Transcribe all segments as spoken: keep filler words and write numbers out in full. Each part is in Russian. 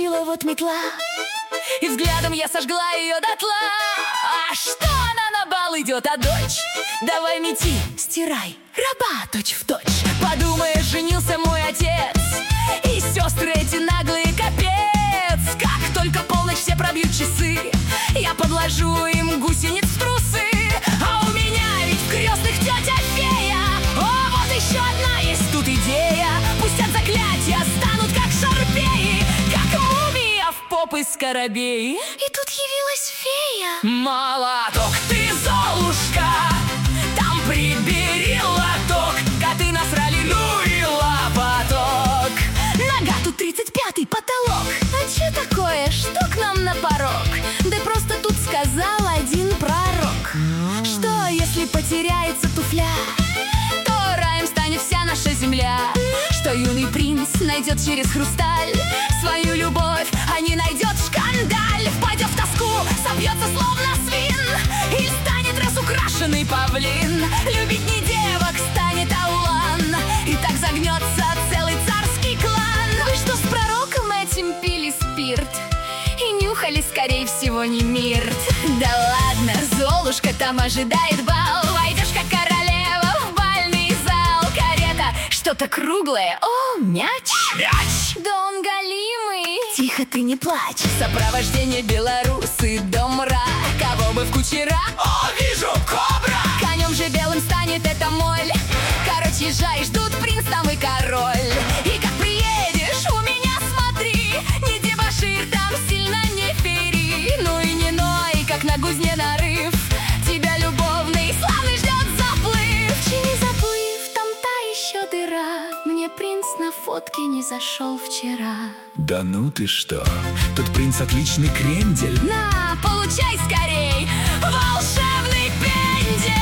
проскочила вот метла, и взглядом я сожгла ее дотла. А что она на бал идет, а дочь? Давай мети, стирай, раба точь в точь. Подумаешь, женился мой отец, и сестры эти наглые капец. Как только полночь все пробьют часы, я подложу им гусениц в трусы. А у меня ведь в крестных тетя фея. О, вот еще одна есть тут идея. Пусть от заклятия станут как шарпеи, как мумия в попы скоробеи. И тут явилась фея. Молоток, ты золушка, там прибери лоток. Коты насрали, ну и лопоток. Нога тут тридцать пятый потолок. А че такое, что к нам на порог? Да просто тут сказал один пророк, что если потеряется туфля, то раем станет вся наша земля. Что юный принц найдет через хрусталь свою любовь, а не найдет шкандаль. Впадет в тоску, собьется словно свин, или станет разукрашенный павлин. Любить не девок станет Аулан, и так загнется целый царский клан. Вы что, с пророком этим пили спирт и нюхали, скорее всего, не мирт? Да ладно, Золушка там ожидает бал. Войдешь как королева в бальный зал. Карета что-то круглое, о, мяч, мяч. Да он голимый. Тихо, ты не плачь. Сопровождение белорусы, дом мрак. Кого бы в кучера? О, вижу, кобра. Конем же белым станет эта моль. Короче, езжай, ждут принц там и король. И как приедешь, у меня смотри, не дебошир, там сильно не фери. Ну и не ной, как на гузне нарыв. Тебя любовный славный ждет заплыв. Чини заплыв, там та еще дыра. Мне принц на фотке не зашел вчера. Да ну ты что, тот принц отличный крендель. На, получай скорей волшебный пендель.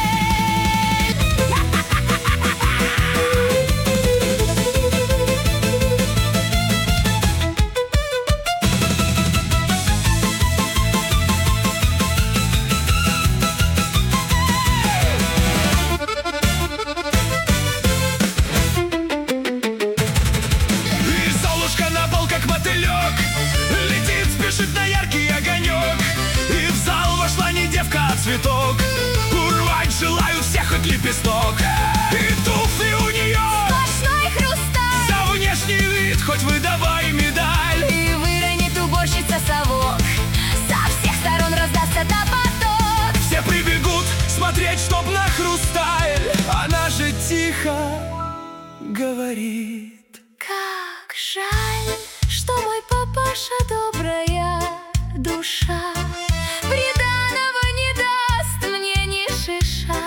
Летит, спешит на яркий огонек, и в зал вошла не девка, а цветок. Урвать желают всех хоть лепесток. И туфли у нее сплошной хрусталь. За внешний вид хоть выдавай медаль. И выронит уборщица совок, со всех сторон раздастся топоток. Все прибегут смотреть, чтоб на хрусталь. Она же тихо говорит: как жаль, что мой папаша добрая душа приданого не даст мне ни шиша.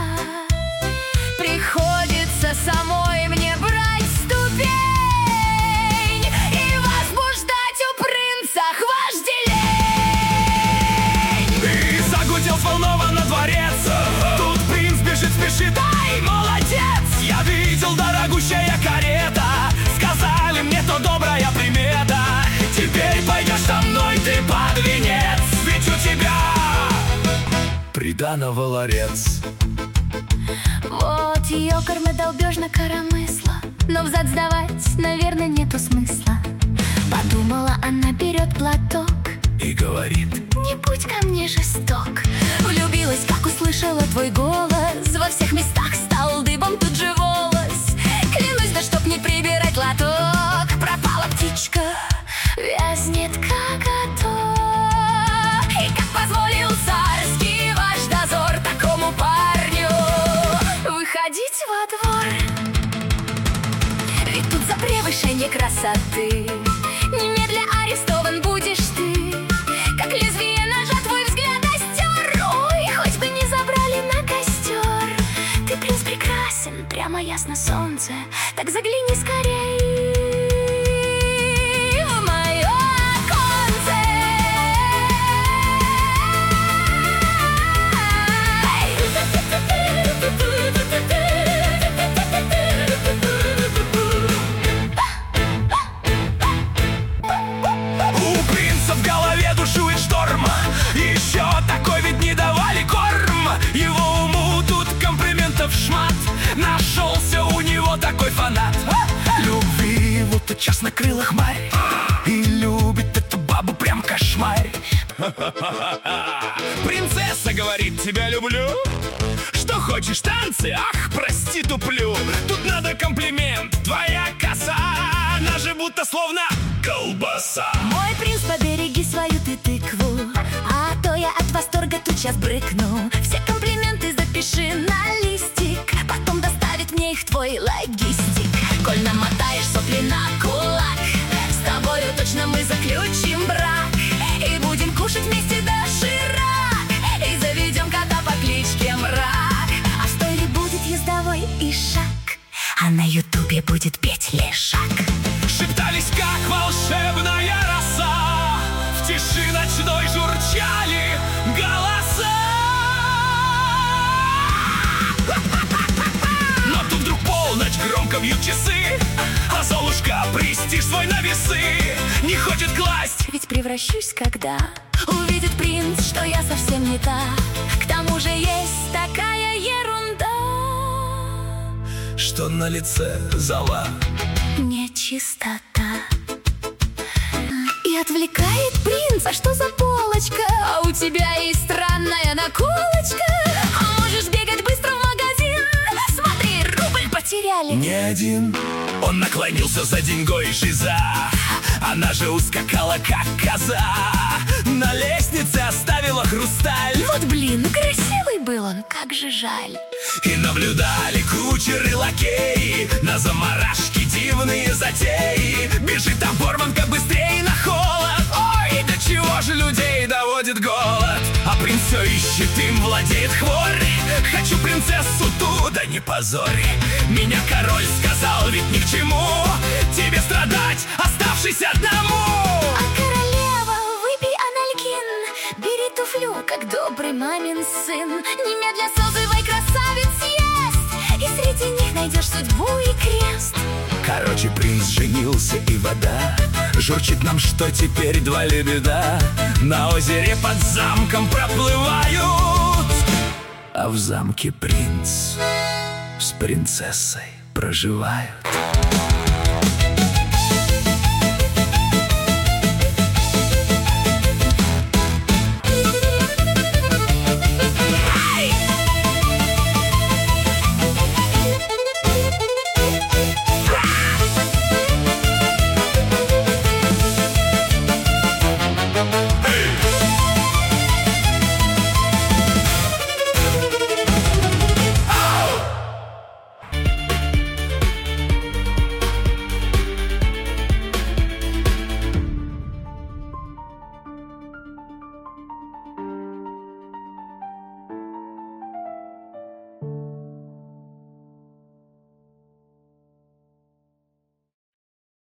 Приходится самой мне брать ступень и возбуждать у принца вожделень. И загудел взволнованно дворец. Тут принц бежит, спешит, ай, молодец. Я видел, дорогущая карета, сказали мне, то добрая примета. Теперь пойдешь со мной ты под венец, ведь у тебя приданого ларец. Вот ее корма долбежно коромысла, но взад сдавать, наверное, нету смысла. Подумала она, берет платок и говорит: не будь ко мне жесток. Влюбилась, как услышала твой голос. Во всех местах стал дыбом тут же волос. Клянусь, да чтоб не прибирать лоток. Пропала птичка, вязнет как готов. И как позволил царский ваш дозор такому парню выходить во двор. Ведь тут за превышение красоты немедля арестован будешь ты. Как лезвие ножа твой взгляд остер. Ой, хоть бы не забрали на костер. Ты, принц, прекрасен, прямо ясно солнце. Так загляни скорей в мое оконце. У принца в голове бушует шторм. Еще такой ведь не давали корм. Его уму тут комплиментов шмат. Нашелся у него такой фанат любви, вот час накрыла хмарь. И любовь Принцесса говорит: тебя люблю. Что хочешь, танцы? Ах, прости, туплю. Тут надо комплимент. Твоя коса, она же будто словно колбаса. Мой принц, побереги свою ты тыкву, а то я от восторга тут сейчас брыкну. Все комплименты запиши на листик, потом доставит мне их твой логистик. Коль намотаешь сопли на кулак, с тобою точно мы заключим брак. И будем кушать вместе доширак, и заведем кота по кличке Мрак. А в стойле будет ездовой ишак, а на ютубе будет петь Лешак. Шептались, как волшебная роса, в тиши ночной журчали голоса. Но тут вдруг полночь, громко бьют часы, а Золушка престиж свой на весы не хочет класть. Ведь превращусь, когда увидит принц, что я совсем не та. К тому же есть такая ерунда, что на лице зола, нечистота. И отвлекает принц: а что за полочка? А у тебя есть странная наколочка. А можешь бегать быстро в магазин? Смотри, рубль потеряли. не один. Он наклонился за деньгой, жиза, она же ускакала, как коза. На лестнице оставила хрусталь. Вот блин, красивый был он, как же жаль. И наблюдали кучеры, лакеи, на заморашки дивные затеи. Бежит оборванка быстрее на холод. Ой, до чего же людей доводит голод. А принц все ищет, им владеет хворь. Хочу принцессу ту, да не позорь. Меня король сказал, ведь ни к чему тебе страдать, оставшись одному. А королева, выпей анальгин, бери туфлю, как добрый мамин сын. Немедля созывай красавиц есть, и среди них найдешь судьбу и крест. Короче, принц женился, и вода журчит нам, что теперь два лебеда на озере под замком проплывают. А в замке принц с принцессой проживают.